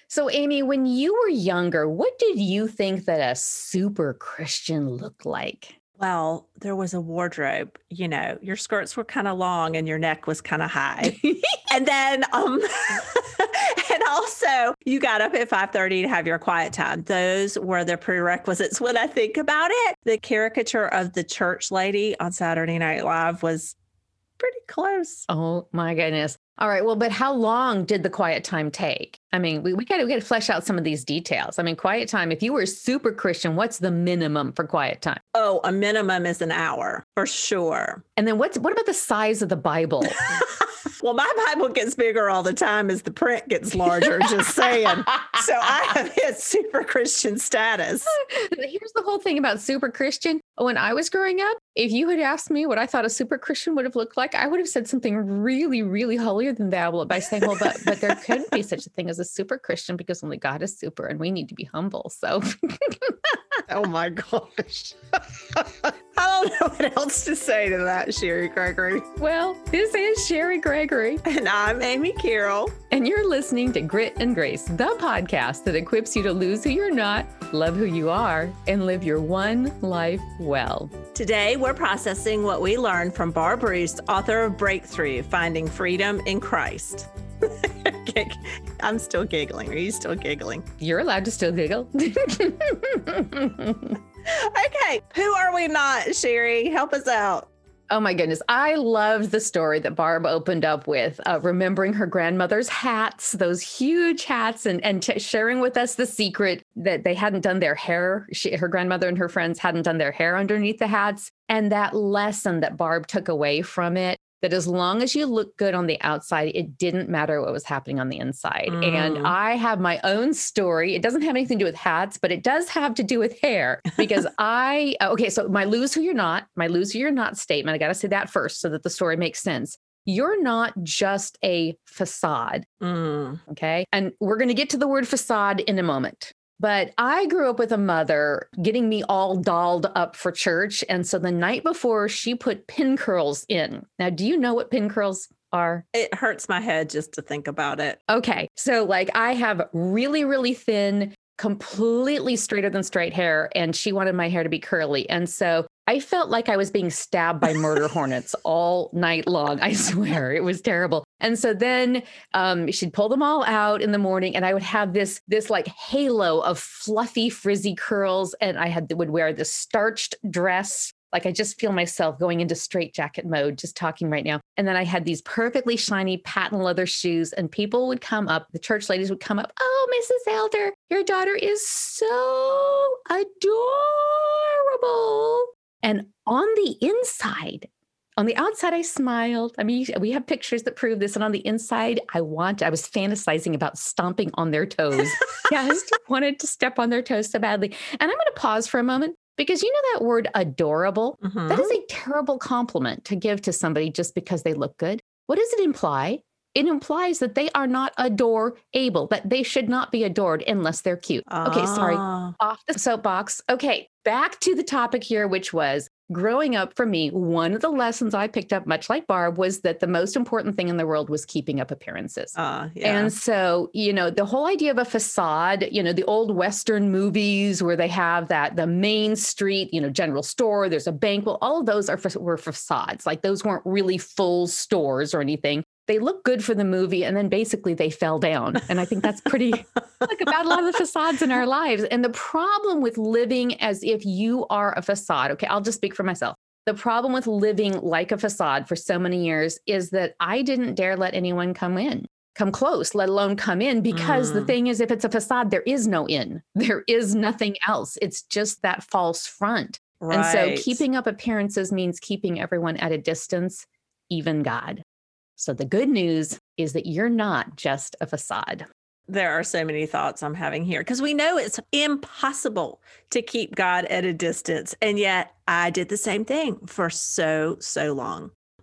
So, Amy, when you were younger, what did you think that a super Christian looked like? Well, there was a wardrobe, your skirts were kinda long and your neck was kinda high. And then, and also you got up at 5:30 to have your quiet time. Those were the prerequisites when I think about it. The caricature of the church lady on Saturday Night Live was pretty close. Oh my goodness. All right. Well, but how long did the quiet time take? I mean, we got to flesh out some of these details. I mean, quiet time, if you were super Christian, what's the minimum for quiet time? Oh, a minimum is an hour for sure. And then what about the size of the Bible? Well, my Bible gets bigger all the time as the print gets larger, just saying. So I have hit super Christian status. Here's the whole thing about super Christian. When I was growing up, if you had asked me what I thought a super Christian would have looked like, I would have said something really, really holier than thou by saying, well, but there couldn't be such a thing as a super Christian because only God is super and we need to be humble. So Oh my gosh. I don't know what else to say to that, Sherry Gregory. well, this is Sherry Gregory. And I'm Amy Carroll. And you're listening to Grit and Grace, the podcast that equips you to lose who you're not, love who you are, and live your one life well. Today, we're processing what we learned from Barb Ruth, author of Breakthrough, Finding Freedom in Christ. I'm still giggling. Are you still giggling? You're allowed to still giggle. Okay, who are we not, Sherry? Help us out. Oh my goodness. I loved the story that Barb opened up with, remembering her grandmother's hats, those huge hats, and sharing with us the secret that they hadn't done their hair. Her grandmother and her friends hadn't done their hair underneath the hats. And that lesson that Barb took away from it, that as long as you look good on the outside, it didn't matter what was happening on the inside. And I have my own story. It doesn't have anything to do with hats, but it does have to do with hair because so my lose who you're not statement, I got to say that first so that the story makes sense. You're not just a facade. Okay. And we're going to get to the word facade in a moment. But I grew up with a mother getting me all dolled up for church. And so the night before, she put pin curls in. Now, do you know what pin curls are? It hurts my head just to think about it. Okay. So I have really, really thin, completely straighter than straight hair. And she wanted my hair to be curly. And so I felt like I was being stabbed by murder hornets all night long. I swear it was terrible. And so then she'd pull them all out in the morning and I would have this like halo of fluffy, frizzy curls. And would wear this starched dress. Like I just feel myself going into straitjacket mode, just talking right now. And then I had these perfectly shiny patent leather shoes and people would come up, the church ladies would come up. Oh, Mrs. Elder, your daughter is so adorable. And on the outside, I smiled. I mean, we have pictures that prove this. And on the inside, I was fantasizing about stomping on their toes. Yeah, I just wanted to step on their toes so badly. And I'm going to pause for a moment because you know that word adorable? Mm-hmm. That is a terrible compliment to give to somebody just because they look good. What does it imply? It implies that they are not adorable, that they should not be adored unless they're cute. Okay, sorry, off the soapbox. Okay, back to the topic here, which was growing up for me, one of the lessons I picked up, much like Barb, was that the most important thing in the world was keeping up appearances. Yeah. And so, the whole idea of a facade, the old Western movies where they have the main street, general store, there's a bank. Well, all of those were facades. Like those weren't really full stores or anything. They look good for the movie and then basically they fell down. And I think that's pretty like about a lot of the facades in our lives. And the problem with living as if you are a facade, okay, I'll just speak for myself. The problem with living like a facade for so many years is that I didn't dare let anyone come close, let alone come in, because the thing is, if it's a facade, there is no in, there is nothing else. It's just that false front. Right. And so keeping up appearances means keeping everyone at a distance, even God. So the good news is that you're not just a facade. There are so many thoughts I'm having here because we know it's impossible to keep God at a distance. And yet I did the same thing for so long.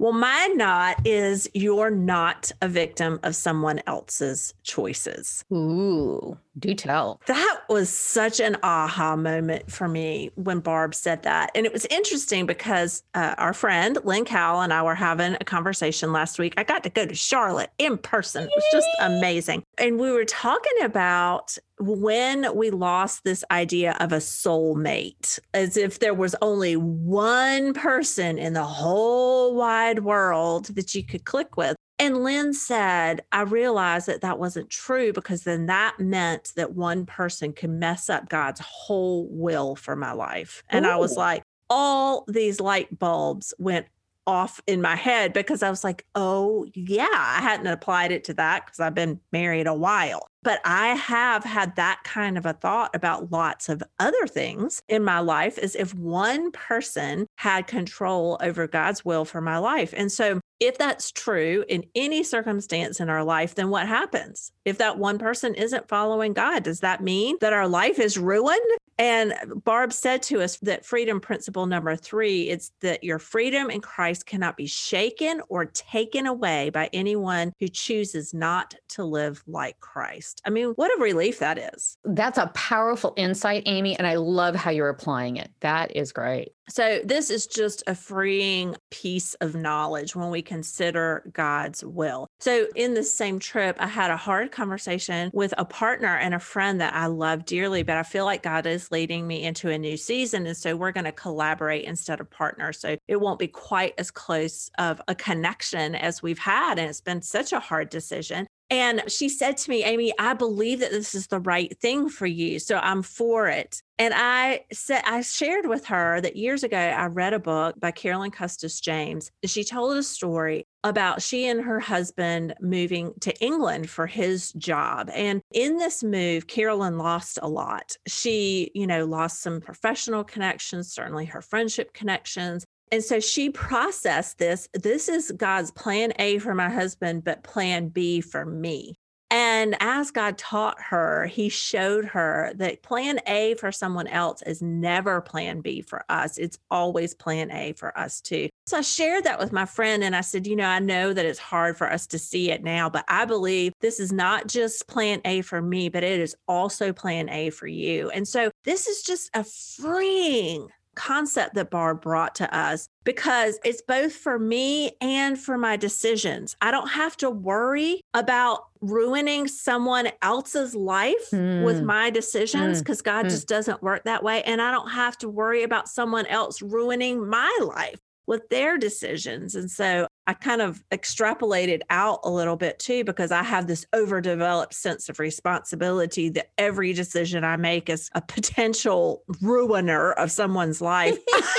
Well, my not is you're not a victim of someone else's choices. Ooh, do tell. That was such an aha moment for me when Barb said that. And it was interesting because our friend Lynn Cowell and I were having a conversation last week. I got to go to Charlotte in person. It was just amazing. And we were talking about when we lost this idea of a soulmate, as if there was only one person in the whole wide world that you could click with. And Lynn said, I realized that that wasn't true because then that meant that one person could mess up God's whole will for my life. And I was like, all these light bulbs went off in my head because I was like, oh, yeah, I hadn't applied it to that because I've been married a while. But I have had that kind of a thought about lots of other things in my life, as if one person had control over God's will for my life. And so if that's true in any circumstance in our life, then what happens? If that one person isn't following God, does that mean that our life is ruined? And Barb said to us that freedom principle number 3, it's that your freedom in Christ cannot be shaken or taken away by anyone who chooses not to live like Christ. I mean, what a relief that is. That's a powerful insight, Amy, and I love how you're applying it. That is great. So this is just a freeing piece of knowledge when we consider God's will. So in this same trip, I had a hard conversation with a partner and a friend that I love dearly, but I feel like God is leading me into a new season. And so we're going to collaborate instead of partner. So it won't be quite as close of a connection as we've had. And it's been such a hard decision. And she said to me, Amy, I believe that this is the right thing for you. So I'm for it. And I shared with her that years ago, I read a book by Carolyn Custis James. She told a story about she and her husband moving to England for his job. And in this move, Carolyn lost a lot. She, lost some professional connections, certainly her friendship connections. And so she processed this. This is God's plan A for my husband, but plan B for me. And as God taught her, he showed her that plan A for someone else is never plan B for us. It's always plan A for us too. So I shared that with my friend and I said, I know that it's hard for us to see it now, but I believe this is not just plan A for me, but it is also plan A for you. And so this is just a freeing concept that Barb brought to us because it's both for me and for my decisions. I don't have to worry about ruining someone else's life with my decisions because God just doesn't work that way. And I don't have to worry about someone else ruining my life with their decisions. And so I kind of extrapolated out a little bit too, because I have this overdeveloped sense of responsibility that every decision I make is a potential ruiner of someone's life.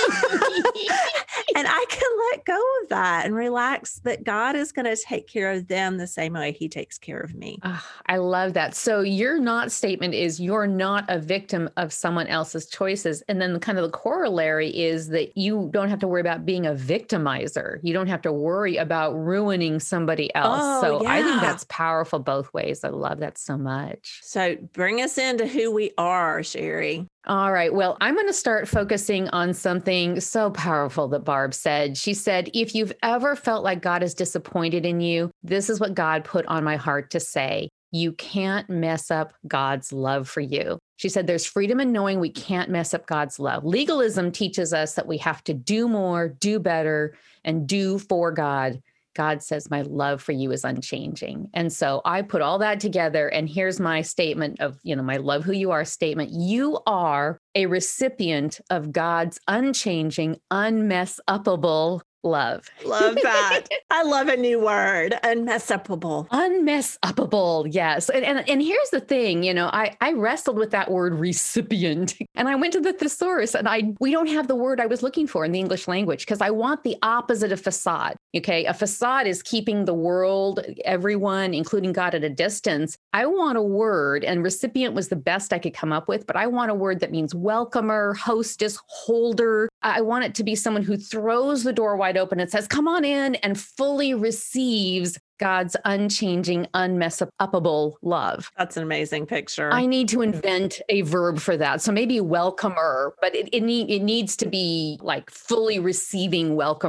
And I can let go of that and relax that God is going to take care of them the same way he takes care of me. I love that. So your not statement is you're not a victim of someone else's choices. And then kind of the corollary is that you don't have to worry about being a victimizer. You don't have to worry about ruining somebody else. I think that's powerful both ways. I love that so much. So bring us into who we are, Sherry. All right. Well, I'm going to start focusing on something so powerful that Barb said. She said, if you've ever felt like God is disappointed in you, this is what God put on my heart to say. You can't mess up God's love for you. She said, there's freedom in knowing we can't mess up God's love. Legalism teaches us that we have to do more, do better, and do for God. God says, my love for you is unchanging. And so I put all that together. And here's my statement of, my love who you are statement. You are a recipient of God's unchanging, unmess-upable love. Love that. I love a new word, unmess-upable. Unmess-upable, yes. And here's the thing, I wrestled with that word recipient and I went to the thesaurus and we don't have the word I was looking for in the English language because I want the opposite of facade. Okay. A facade is keeping the world, everyone, including God at a distance. I want a word, and recipient was the best I could come up with, but I want a word that means welcomer, hostess, holder. I want it to be someone who throws the door wide open and says, come on in, and fully receives God's unchanging, unmess-upable love. That's an amazing picture. I need to invent a verb for that. So maybe welcomer, but it needs to be like fully receiving welcomer.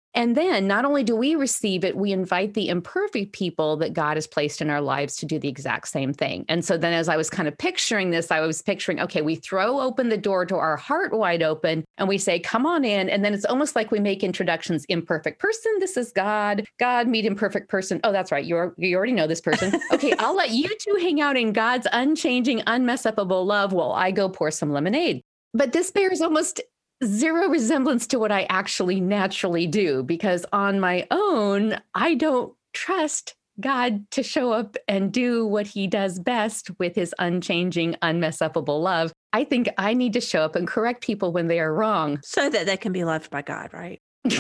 And then not only do we receive it, we invite the imperfect people that God has placed in our lives to do the exact same thing. And so then as I was kind of picturing this, I was picturing, okay, we throw open the door to our heart wide open and we say, come on in. And then it's almost like we make introductions. Imperfect person, this is God. God, meet imperfect person. Oh, that's right. You already know this person. Okay, I'll let you two hang out in God's unchanging, unmess-upable love while I go pour some lemonade. But this bears almost zero resemblance to what I actually naturally do, because on my own, I don't trust God to show up and do what he does best with his unchanging, unmess-upable love. I think I need to show up and correct people when they are wrong. So that they can be loved by God, right?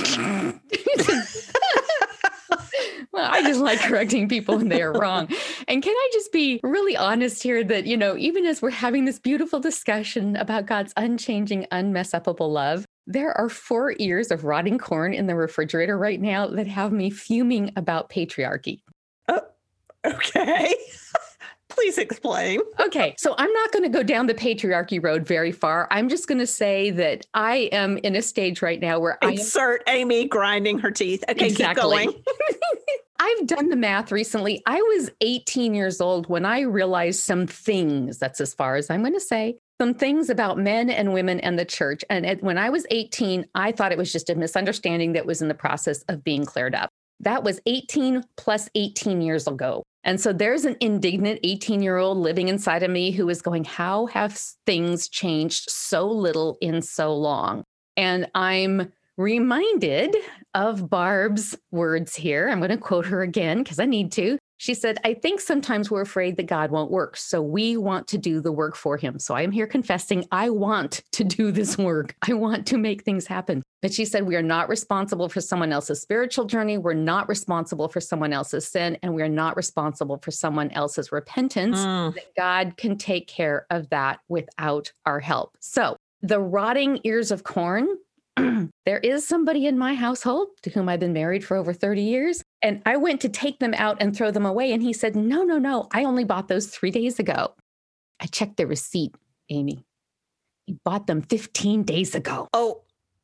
Well, I just like correcting people when they are wrong. And can I just be really honest here that, even as we're having this beautiful discussion about God's unchanging, unmess-upable love, there are 4 ears of rotting corn in the refrigerator right now that have me fuming about patriarchy. Oh, okay. Please explain. Okay, so I'm not going to go down the patriarchy road very far. I'm just going to say that I am in a stage right now where Insert Amy grinding her teeth. Okay, exactly. Keep going. I've done the math recently. I was 18 years old when I realized some things, that's as far as I'm going to say, some things about men and women and the church. And when I was 18, I thought it was just a misunderstanding that was in the process of being cleared up. That was 18 plus 18 years ago. And so there's an indignant 18-year-old living inside of me who is going, how have things changed so little in so long? And I'm reminded of Barb's words here. I'm going to quote her again because I need to. She said, I think sometimes we're afraid that God won't work, so we want to do the work for him. So I am here confessing, I want to do this work. I want to make things happen. But she said, we are not responsible for someone else's spiritual journey. We're not responsible for someone else's sin, and we're not responsible for someone else's repentance. That God can take care of that without our help. So the rotting ears of corn, there is somebody in my household to whom I've been married for over 30 years. And I went to take them out and throw them away. And he said, no, I only bought those 3 days ago. I checked the receipt, Amy. He bought them 15 days ago. Oh,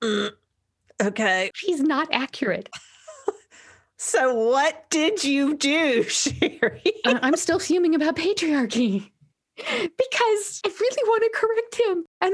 okay. She's not accurate. So what did you do, Sherry? I'm still fuming about patriarchy. Because I really want to correct him. And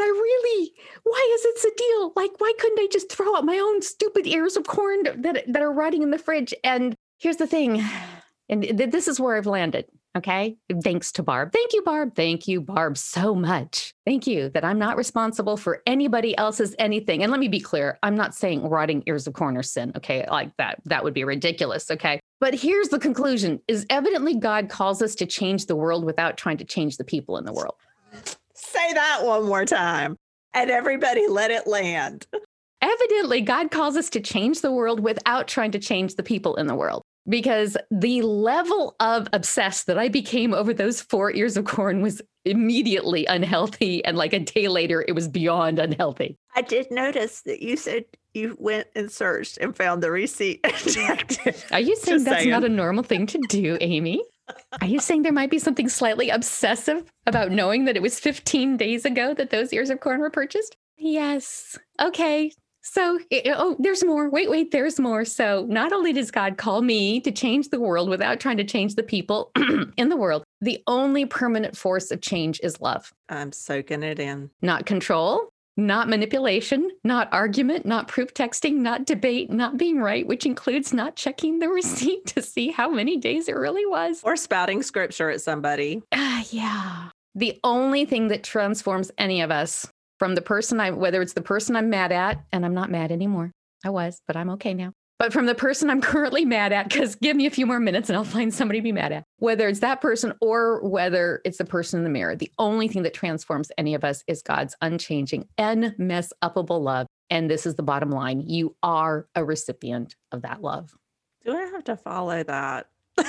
why is it a deal? Like, why couldn't I just throw out my own stupid ears of corn that are rotting in the fridge? And here's the thing. And this is where I've landed. Okay. Thanks to Barb. Thank you, Barb. Thank you, Barb, so much. Thank you that I'm not responsible for anybody else's anything. And let me be clear. I'm not saying rotting ears of corn are sin. Okay. Like that would be ridiculous. Okay. But here's the conclusion is evidently God calls us to change the world without trying to change the people in the world. Say that one more time and everybody let it land. Evidently, God calls us to change the world without trying to change the people in the world. Because the level of obsessed that I became over those 4 ears of corn was immediately unhealthy. And like a day later, it was beyond unhealthy. I did notice that you said you went and searched and found the receipt and checked it. Are you saying that's not a normal thing to do, Amy? Are you saying there might be something slightly obsessive about knowing that it was 15 days ago that those ears of corn were purchased? Yes. Okay. So, there's more. Wait, there's more. So not only does God call me to change the world without trying to change the people in the world, the only permanent force of change is love. I'm soaking it in. Not control, not manipulation, not argument, not proof texting, not debate, not being right, which includes not checking the receipt to see how many days it really was. Or spouting scripture at somebody. Yeah. The only thing that transforms any of us from the person whether it's the person I'm mad at, and I'm not mad anymore. I was, but I'm okay now. But from the person I'm currently mad at, because give me a few more minutes and I'll find somebody to be mad at, whether it's that person or whether it's the person in the mirror, the only thing that transforms any of us is God's unchanging, unmess-upable love. And this is the bottom line. You are a recipient of that love. Do I have to follow that?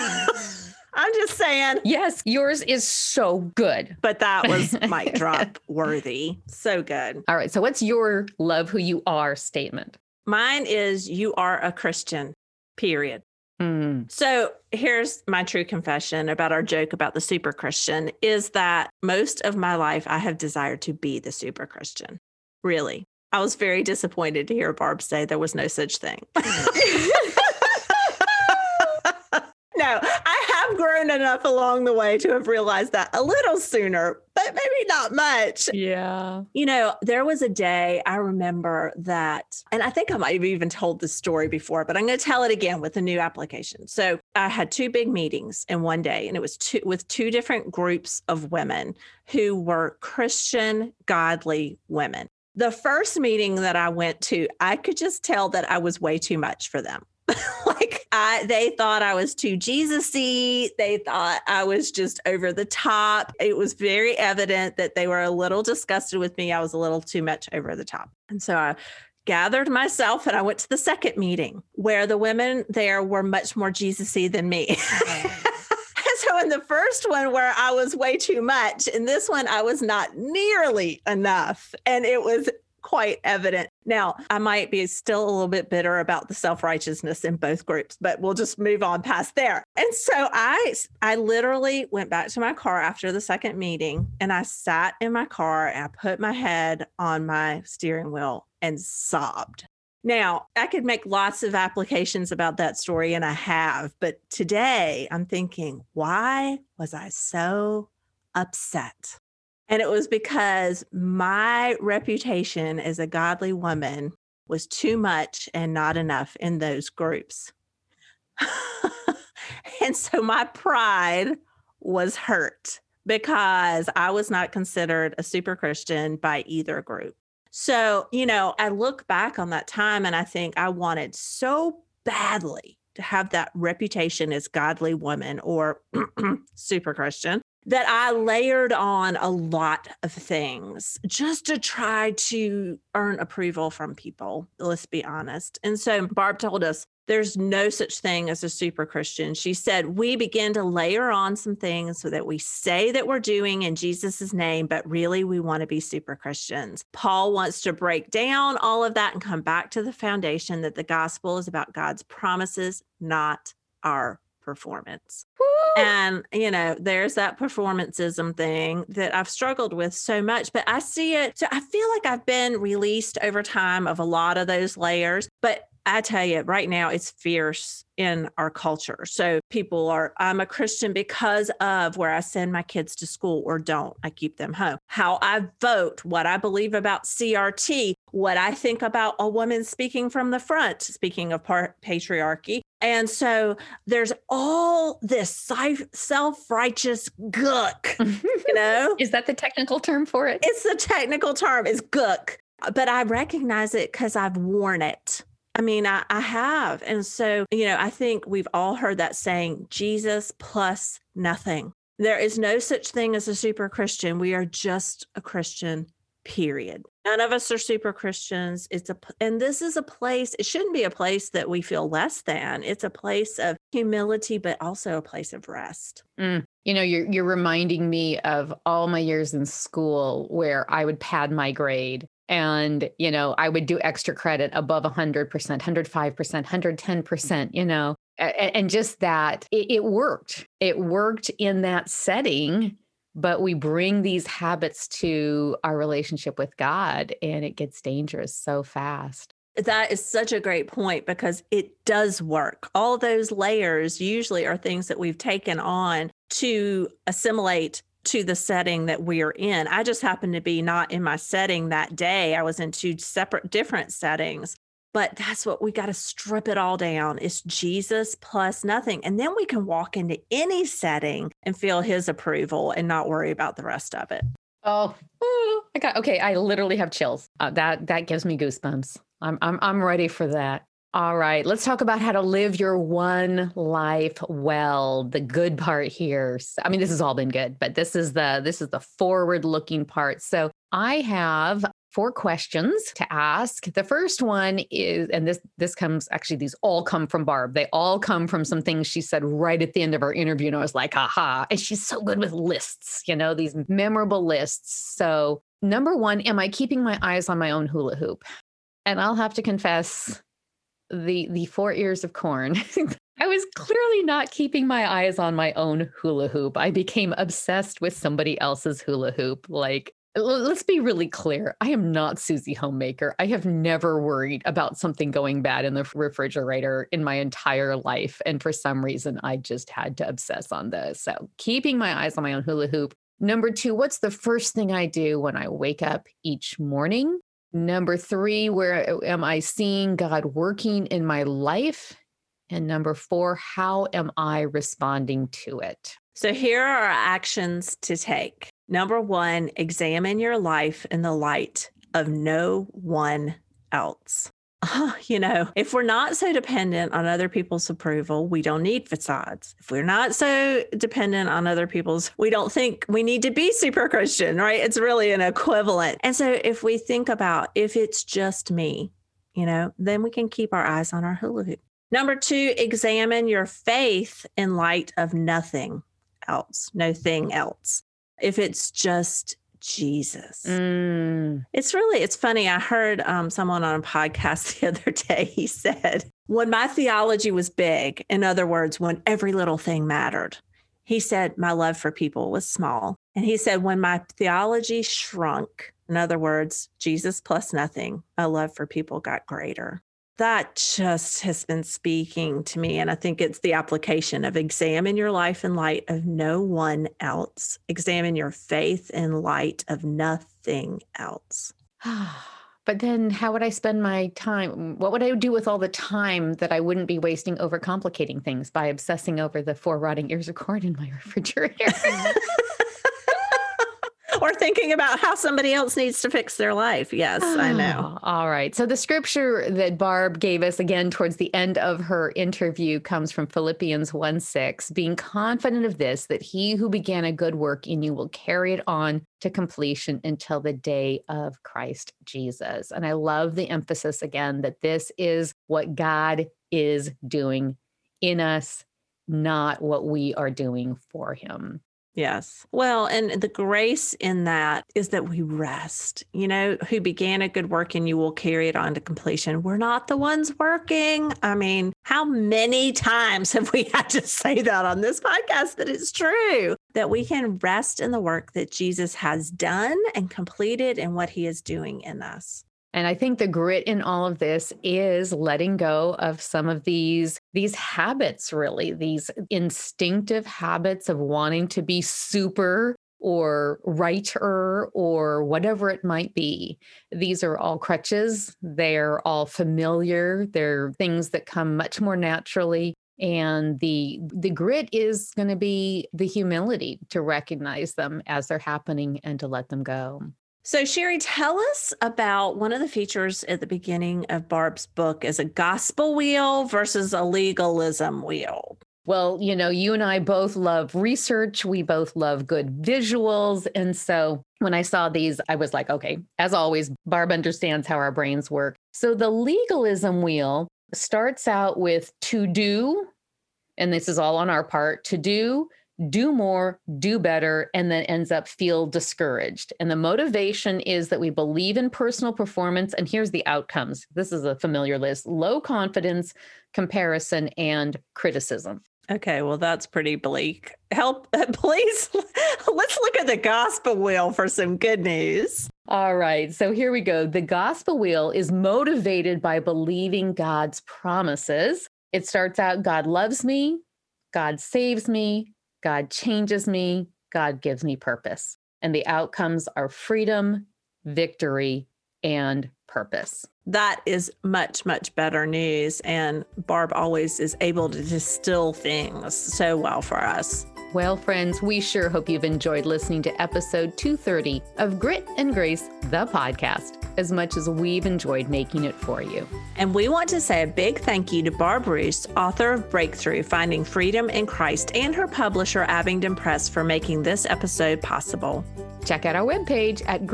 I'm just saying. Yes, yours is so good. But that was mic drop worthy. So good. All right. So what's your love who you are statement? Mine is you are a Christian, period. So here's my true confession about our joke about the super Christian is that most of my life I have desired to be the super Christian. Really. I was very disappointed to hear Barb say there was no such thing. No, I have grown enough along the way to have realized that a little sooner, but maybe not much. Yeah. There was a day I remember that, and I think I might have even told this story before, but I'm going to tell it again with a new application. So I had 2 big meetings in one day, and it was with 2 different groups of women who were Christian, godly women. The first meeting that I went to, I could just tell that I was way too much for them. They thought I was too Jesus-y. They thought I was just over the top. It was very evident that they were a little disgusted with me. I was a little too much over the top. And so I gathered myself and I went to the second meeting where the women there were much more Jesus-y than me. So in the first one where I was way too much, in this one, I was not nearly enough. And it was quite evident. Now, I might be still a little bit bitter about the self-righteousness in both groups, but we'll just move on past there. And so I literally went back to my car after the second meeting, and I sat in my car and I put my head on my steering wheel and sobbed. Now, I could make lots of applications about that story, and I have, but today I'm thinking, why was I so upset? And it was because my reputation as a godly woman was too much and not enough in those groups. And so my pride was hurt because I was not considered a super Christian by either group. So, I look back on that time and I think I wanted so badly to have that reputation as godly woman or super Christian that I layered on a lot of things just to try to earn approval from people. Let's be honest. And so Barb told us there's no such thing as a super Christian. She said, we begin to layer on some things so that we say that we're doing in Jesus's name, but really we want to be super Christians. Paul wants to break down all of that and come back to the foundation that the gospel is about God's promises, not our performance. Woo! And, there's that performanceism thing that I've struggled with so much, but I see it. So I feel like I've been released over time of a lot of those layers, but I tell you right now, it's fierce in our culture. So I'm a Christian because of where I send my kids to school or don't. I keep them home. How I vote, what I believe about CRT, what I think about a woman speaking from the front, speaking of patriarchy. And so there's all this self-righteous gook, Is that the technical term for it? It's the technical term, is gook. But I recognize it because I've worn it. I mean, I have. And so, I think we've all heard that saying, Jesus plus nothing. There is no such thing as a super Christian. We are just a Christian, period. None of us are super Christians. And this is a place, it shouldn't be a place that we feel less than. It's a place of humility, but also a place of rest. You're reminding me of all my years in school where I would pad my grade. And, I would do extra credit above 100%, 105%, 110%, and just that it worked. It worked in that setting, but we bring these habits to our relationship with God and it gets dangerous so fast. That is such a great point because it does work. All those layers usually are things that we've taken on to assimilate to the setting that we are in. I just happened to be not in my setting that day. I was in 2 separate, different settings. But that's what we got to strip it all down. It's Jesus plus nothing. And then we can walk into any setting and feel his approval and not worry about the rest of it. Oh, I literally have chills. That gives me goosebumps. I'm ready for that. All right, let's talk about how to live your one life well. The good part here. I mean, this has all been good, but this is the forward-looking part. So I have 4 questions to ask. The first one is, and this comes, actually, these all come from Barb. They all come from some things she said right at the end of our interview. And I was like, aha. And she's so good with lists, these memorable lists. So number 1, am I keeping my eyes on my own hula hoop? And I'll have to confess, the 4 ears of corn. I was clearly not keeping my eyes on my own hula hoop. I became obsessed with somebody else's hula hoop. Like Let's be really clear. I am not Susie Homemaker. I have never worried about something going bad in the refrigerator in my entire life. And for some reason, I just had to obsess on this. So keeping my eyes on my own hula hoop. Number 2, what's the first thing I do when I wake up each morning? Number 3, where am I seeing God working in my life? And number 4, how am I responding to it? So here are our actions to take. Number 1, examine your life in the light of no one else. If we're not so dependent on other people's approval, we don't need facades. If we're not so dependent on other people's, we don't think we need to be super Christian, right? It's really an equivalent. And so if we think about if it's just me, then we can keep our eyes on our hula hoop. Number 2, examine your faith in light of nothing else, no thing else. If it's just Jesus. It's funny. I heard someone on a podcast the other day. He said, when my theology was big, in other words, when every little thing mattered, he said, my love for people was small. And he said, when my theology shrunk, in other words, Jesus plus nothing, my love for people got greater. That just has been speaking to me. And I think it's the application of examine your life in light of no one else. Examine your faith in light of nothing else. But then how would I spend my time? What would I do with all the time that I wouldn't be wasting overcomplicating things by obsessing over the 4 rotting ears of corn in my refrigerator? Or thinking about how somebody else needs to fix their life. Yes, I know. All right. So the scripture that Barb gave us again towards the end of her interview comes from Philippians 1:6, being confident of this, that he who began a good work in you will carry it on to completion until the day of Christ Jesus. And I love the emphasis again that this is what God is doing in us, not what we are doing for him. Yes. Well, and the grace in that is that we rest. Who began a good work in you will carry it on to completion. We're not the ones working. I mean, how many times have we had to say that on this podcast? But it's true that we can rest in the work that Jesus has done and completed and what he is doing in us. And I think the grit in all of this is letting go of some of these habits, really, these instinctive habits of wanting to be super or righter or whatever it might be. These are all crutches. They're all familiar. They're things that come much more naturally. And the grit is going to be the humility to recognize them as they're happening and to let them go. So Sherry, tell us about one of the features at the beginning of Barb's book is a gospel wheel versus a legalism wheel. Well, you and I both love research. We both love good visuals. And so when I saw these, I was like, okay, as always, Barb understands how our brains work. So the legalism wheel starts out with to do, and this is all on our part, to do more, do better, and then ends up feel discouraged. And the motivation is that we believe in personal performance. And here's the outcomes. This is a familiar list: low confidence, comparison, and criticism. Okay, well, that's pretty bleak. Help, please. Let's look at the gospel wheel for some good news. All right, so here we go. The gospel wheel is motivated by believing God's promises. It starts out, God loves me, God saves me, God changes me, God gives me purpose. And the outcomes are freedom, victory, and purpose. That is much, much better news. And Barb always is able to distill things so well for us. Well, friends, we sure hope you've enjoyed listening to episode 230 of Grit and Grace, the podcast, as much as we've enjoyed making it for you. And we want to say a big thank you to Barb Roos, author of Breakthrough, Finding Freedom in Christ, and her publisher, Abingdon Press, for making this episode possible. Check out our webpage at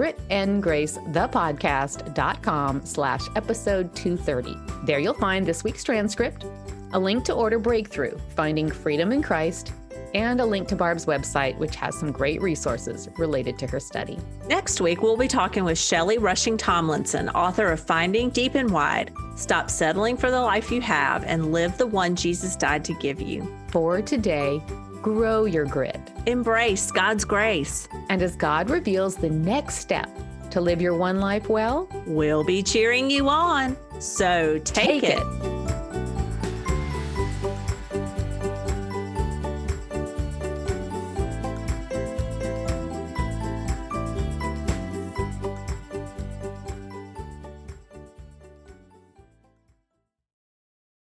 gritandgracethepodcast.com/episode 230. There you'll find this week's transcript, a link to order Breakthrough, Finding Freedom in Christ, and a link to Barb's website, which has some great resources related to her study. Next week, we'll be talking with Shelley Rushing Tomlinson, author of Finding Deep and Wide, Stop Settling for the Life You Have and Live the One Jesus Died to Give You. For today, grow your grit. Embrace God's grace. And as God reveals the next step to live your one life well, We'll be cheering you on. So take it.